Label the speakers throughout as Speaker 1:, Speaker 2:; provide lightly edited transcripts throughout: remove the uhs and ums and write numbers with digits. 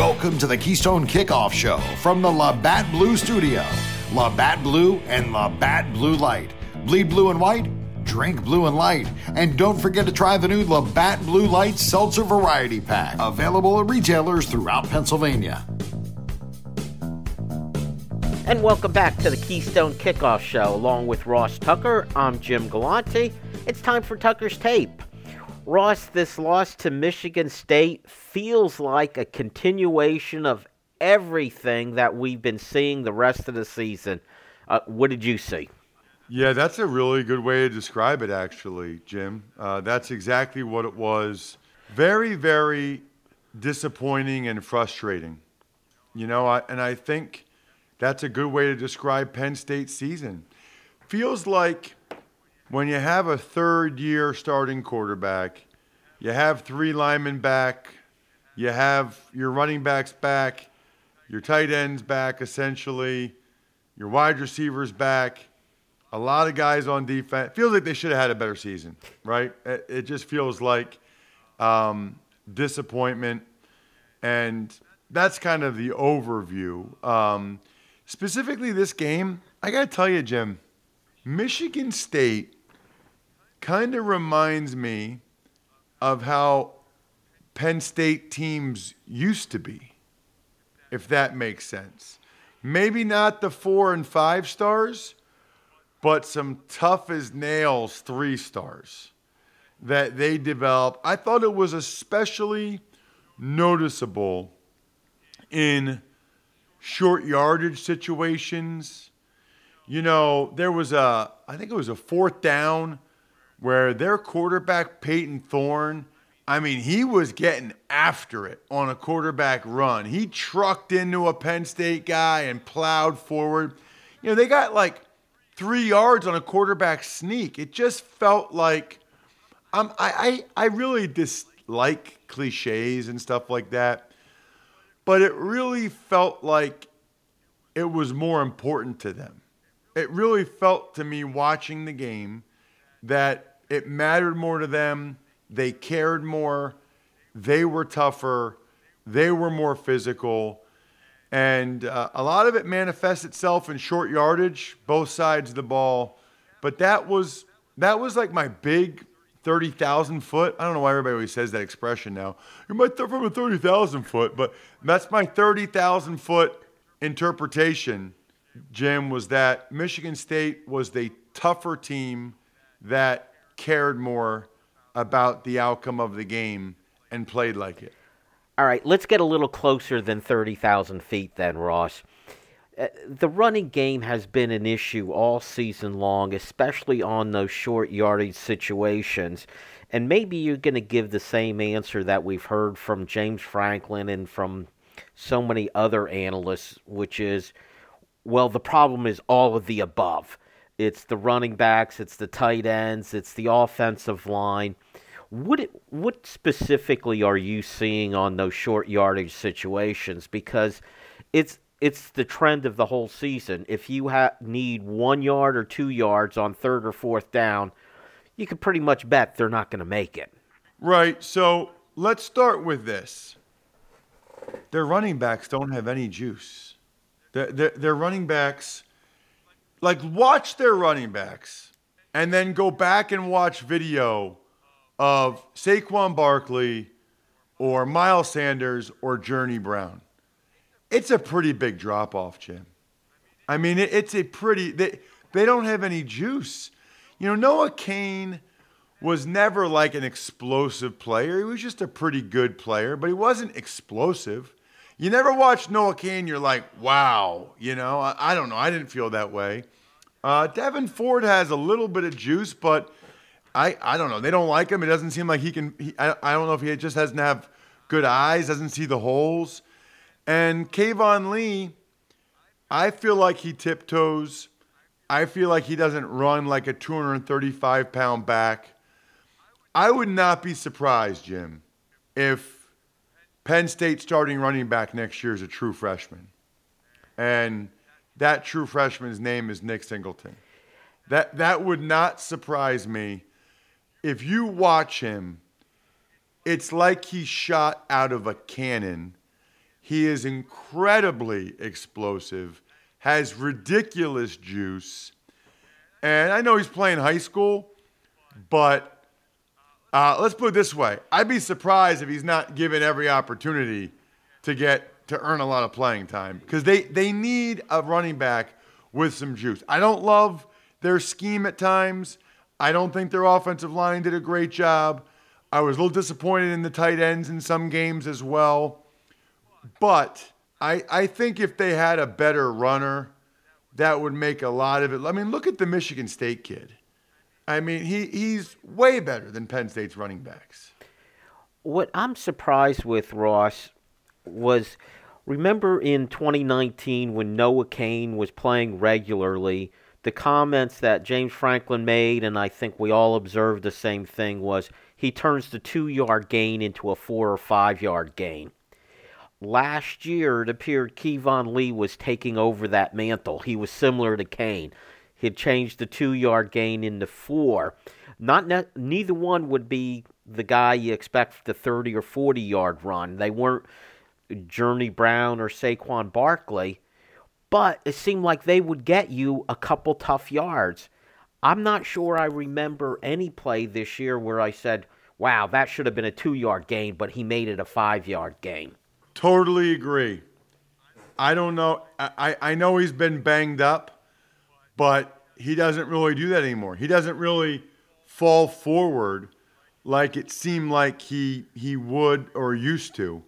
Speaker 1: Welcome to the Keystone Kickoff Show from the Labatt Blue Studio. Labatt Blue and Labatt Blue Light. Bleed blue and white, drink blue and light. And don't forget to try the new Labatt Blue Light Seltzer Variety Pack. Available at retailers throughout Pennsylvania.
Speaker 2: And welcome back to the Keystone Kickoff Show. Along with Ross Tucker, I'm Jim Galante. It's time for Tucker's Tape. Ross, this loss to Michigan State feels like a continuation of everything that we've been seeing the rest of the season. What did you see?
Speaker 3: Yeah, that's a really good way to describe it, actually, Jim. That's exactly what it was. Very, very disappointing and frustrating. You know, I think that's a good way to describe Penn State's season. Feels like when you have a third-year starting quarterback, you have three linemen back, you have your running backs back, your tight ends back, essentially, your wide receivers back, a lot of guys on defense. Feels like they should have had a better season, right? It just feels like disappointment, and that's kind of the overview. Specifically this game, I got to tell you, Jim, Michigan State kind of reminds me of how Penn State teams used to be, if that makes sense. Maybe not the 4 and 5 stars, but some tough as nails 3 stars that they developed. I thought it was especially noticeable in short yardage situations. You know, there was I think it was a 4th down where their quarterback, Peyton Thorne, I mean, he was getting after it on a quarterback run. He trucked into a Penn State guy and plowed forward. You know, they got like 3 yards on a quarterback sneak. It just felt like I really dislike cliches and stuff like that, but it really felt like it was more important to them. It really felt to me watching the game that it mattered more to them. They cared more. They were tougher. They were more physical. And a lot of it manifests itself in short yardage, both sides of the ball. But that was like my big 30,000 foot. I don't know why everybody always says that expression now. You might throw from a 30,000 foot, but that's my 30,000 foot interpretation, Jim, was that Michigan State was the tougher team that cared more about the outcome of the game and played like it.
Speaker 2: All right, let's get a little closer than 30,000 feet then, Ross. The running game has been an issue all season long, especially on those short yardage situations. And maybe you're going to give the same answer that we've heard from James Franklin and from so many other analysts, which is, well, the problem is all of the above. It's the running backs, it's the tight ends, it's the offensive line. What specifically are you seeing on those short yardage situations? Because it's the trend of the whole season. If you need 1 yard or 2 yards on 3rd or 4th down, you can pretty much bet they're not going to make it.
Speaker 3: Right, so let's start with this. Their running backs don't have any juice. Their running backs, like, watch their running backs and then go back and watch video of Saquon Barkley or Miles Sanders or Journey Brown. It's a pretty big drop-off, Jim. I mean, it's a pretty... They don't have any juice. You know, Noah Cain was never like an explosive player. He was just a pretty good player, but he wasn't explosive. You never watch Noah Cain, you're like, wow. You know, I don't know. I didn't feel that way. Devin Ford has a little bit of juice, but I don't know. They don't like him. It doesn't seem like he can... I don't know if he just doesn't have good eyes, doesn't see the holes. And Kayvon Lee, I feel like he tiptoes. I feel like he doesn't run like a 235-pound back. I would not be surprised, Jim, if Penn State's starting running back next year is a true freshman. And that true freshman's name is Nick Singleton. That would not surprise me. If you watch him, it's like he's shot out of a cannon. He is incredibly explosive, has ridiculous juice. And I know he's playing high school, but let's put it this way. I'd be surprised if he's not given every opportunity to earn a lot of playing time, because they need a running back with some juice. I don't love their scheme at times. I don't think their offensive line did a great job. I was a little disappointed in the tight ends in some games as well. But I think if they had a better runner, that would make a lot of it. I mean, look at the Michigan State kid. I mean, he's way better than Penn State's running backs.
Speaker 2: What I'm surprised with, Ross, was remember in 2019 when Noah Cain was playing regularly, the comments that James Franklin made, and I think we all observed the same thing, was he turns the 2-yard gain into a 4 or 5-yard gain. Last year, it appeared Kevon Lee was taking over that mantle. He was similar to Cain. He had changed the 2-yard gain into 4. Neither one would be the guy you expect for the 30 or 40-yard run. They weren't Journey Brown or Saquon Barkley, but it seemed like they would get you a couple tough yards. I'm not sure I remember any play this year where I said, wow, that should have been a 2-yard gain, but he made it a 5-yard gain.
Speaker 3: Totally agree. I don't know. I know he's been banged up, but he doesn't really do that anymore. He doesn't really fall forward like it seemed like he would or used to.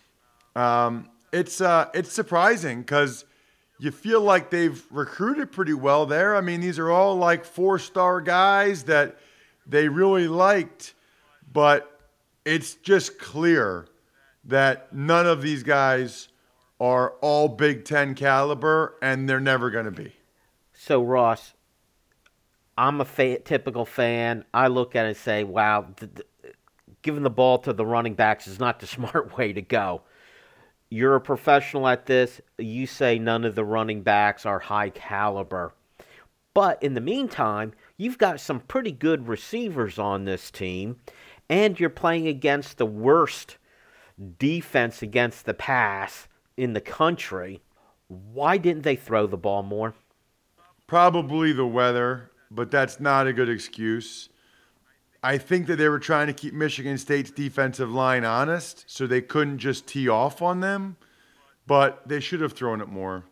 Speaker 3: It's surprising because you feel like they've recruited pretty well there. I mean, these are all like 4-star guys that they really liked, but it's just clear that none of these guys are all Big Ten caliber, and they're never going to be.
Speaker 2: So, Ross, I'm a typical fan. I look at it and say, wow, giving the ball to the running backs is not the smart way to go. You're a professional at this. You say none of the running backs are high caliber. But in the meantime, you've got some pretty good receivers on this team, and you're playing against the worst defense against the pass in the country. Why didn't they throw the ball more?
Speaker 3: Probably the weather, but that's not a good excuse. I think that they were trying to keep Michigan State's defensive line honest, so they couldn't just tee off on them, but they should have thrown it more.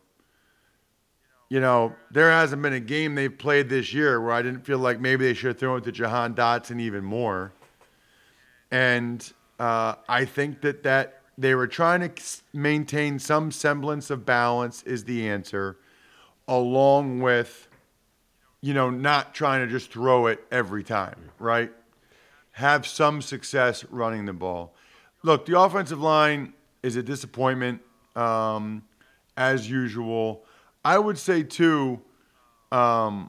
Speaker 3: You know, there hasn't been a game they've played this year where I didn't feel like maybe they should have thrown it to Jahan Dotson even more. And I think that they were trying to maintain some semblance of balance is the answer, along with, not trying to just throw it every time, right? Have some success running the ball. Look, the offensive line is a disappointment, as usual. I would say, too, on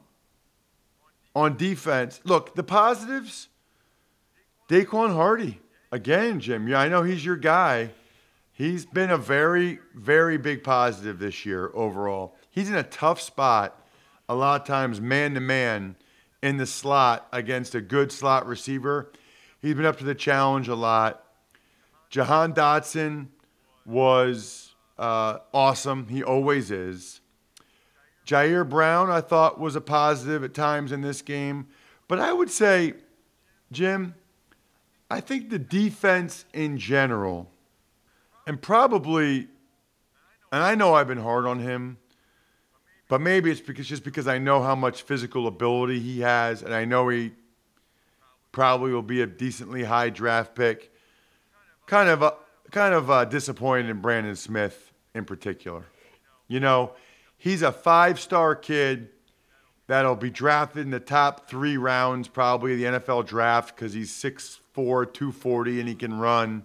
Speaker 3: defense, look, the positives, Daquan Hardy. Again, Jim, yeah, I know he's your guy. He's been a very, very big positive this year overall. He's in a tough spot a lot of times man-to-man in the slot against a good slot receiver. He's been up to the challenge a lot. Jahan Dotson was awesome. He always is. Jair Brown, I thought, was a positive at times in this game. But I would say, Jim, I think the defense in general, and probably, and I know I've been hard on him, but maybe it's because I know how much physical ability he has, and I know he probably will be a decently high draft pick. Kind of disappointed in Brandon Smith in particular. He's a 5-star kid that'll be drafted in the top 3 rounds probably of the NFL draft because he's 6'4", 240, and he can run.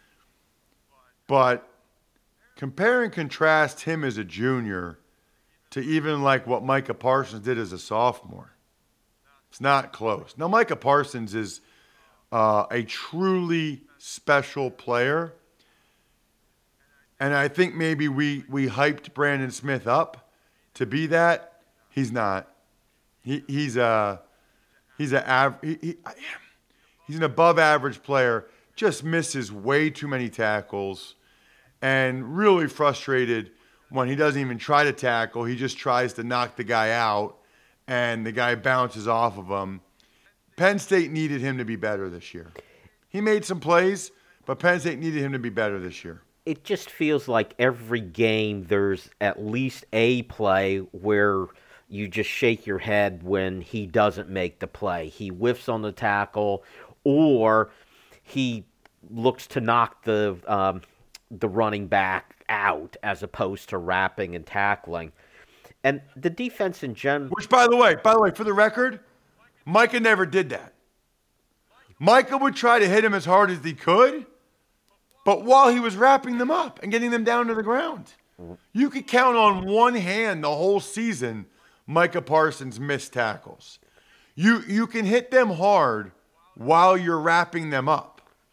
Speaker 3: But compare and contrast him as a junior to even like what Micah Parsons did as a sophomore. It's not close. Now, Micah Parsons is a truly special player. And I think maybe we hyped Brandon Smith up to be that. He's not. He's an above average player. Just misses way too many tackles. and really frustrated when he doesn't even try to tackle. He just tries to knock the guy out, and the guy bounces off of him. Penn State needed him to be better this year. He made some plays, but Penn State needed him to be better this year.
Speaker 2: It just feels like every game there's at least a play where you just shake your head when he doesn't make the play. He whiffs on the tackle, or he looks to knock the running back out as opposed to wrapping and tackling. And the defense in general...
Speaker 3: Which, by the way, for the record, Micah never did that. Micah would try to hit him as hard as he could, but while he was wrapping them up and getting them down to the ground. You could count on one hand the whole season Micah Parsons missed tackles. You can hit them hard while you're wrapping them up.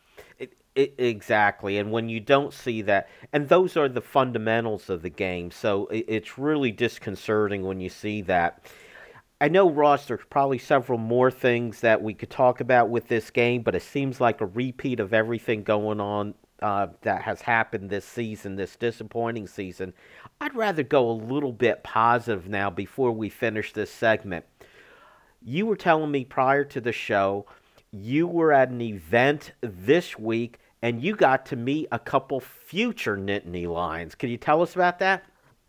Speaker 2: Exactly, and when you don't see that, and those are the fundamentals of the game, so it's really disconcerting when you see that. I know, Ross, there's probably several more things that we could talk about with this game, but it seems like a repeat of everything going on that has happened this season, this disappointing season. I'd rather go a little bit positive now before we finish this segment. You were telling me prior to the show you were at an event this week and you got to meet a couple future Nittany Lions. Can you tell us about that?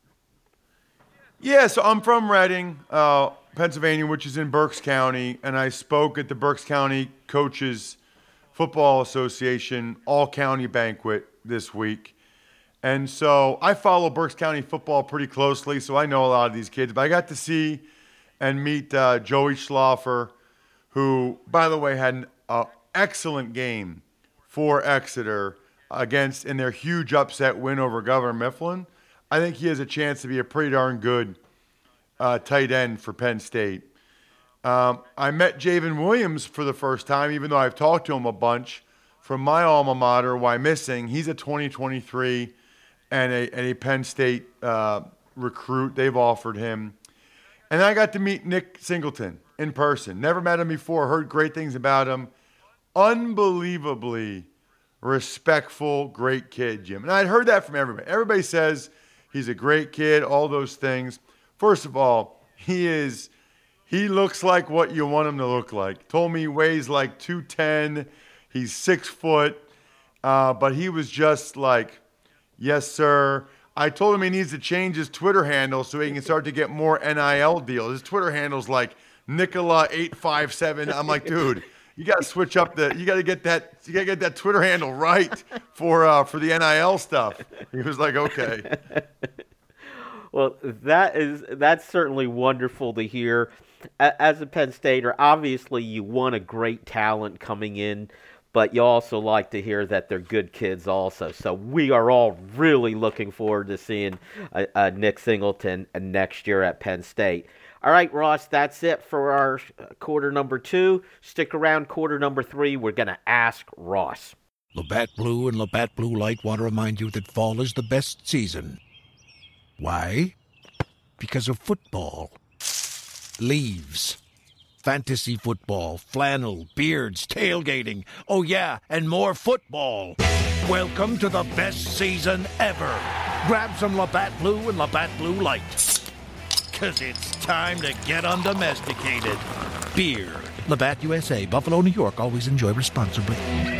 Speaker 3: Yeah, so I'm from Reading, Pennsylvania, which is in Berks County, and I spoke at the Berks County Coaches Football Association all-county banquet this week. And so I follow Berks County football pretty closely, so I know a lot of these kids. But I got to see and meet Joey Schlaffer, who, by the way, had an excellent game for Exeter in their huge upset win over Governor Mifflin. I think he has a chance to be a pretty darn good tight end for Penn State. I met Javen Williams for the first time, even though I've talked to him a bunch, from my alma mater, Wyomissing. He's a 2023 and a Penn State recruit. They've offered him. And I got to meet Nick Singleton in person. Never met him before, heard great things about him. Unbelievably respectful, great kid, Jim. And I'd heard that from everybody. Everybody says he's a great kid, all those things. First of all, he looks like what you want him to look like. Told me he weighs like 210. He's 6 foot. But he was just like, yes, sir. I told him he needs to change his Twitter handle so he can start to get more NIL deals. His Twitter handle's like Nicola857. I'm like, dude, you got to switch up you got to get that Twitter handle right for the NIL stuff. He was like, okay.
Speaker 2: Well, that's certainly wonderful to hear. As a Penn Stater, obviously you want a great talent coming in, but you also like to hear that they're good kids also. So we are all really looking forward to seeing Nick Singleton next year at Penn State. All right, Ross, that's it for our quarter number 2. Stick around, quarter number 3. We're going to ask Ross.
Speaker 4: Labatt Blue and Labatt Blue Light want to remind you that fall is the best season. Why? Because of football. Leaves. Fantasy football, flannel, beards, tailgating. Oh yeah, and more football. Welcome to the best season ever. Grab some Labatt Blue and Labatt Blue Light. 'Cause it's time to get undomesticated. Beer. Labatt USA, Buffalo, New York. Always enjoy responsibly.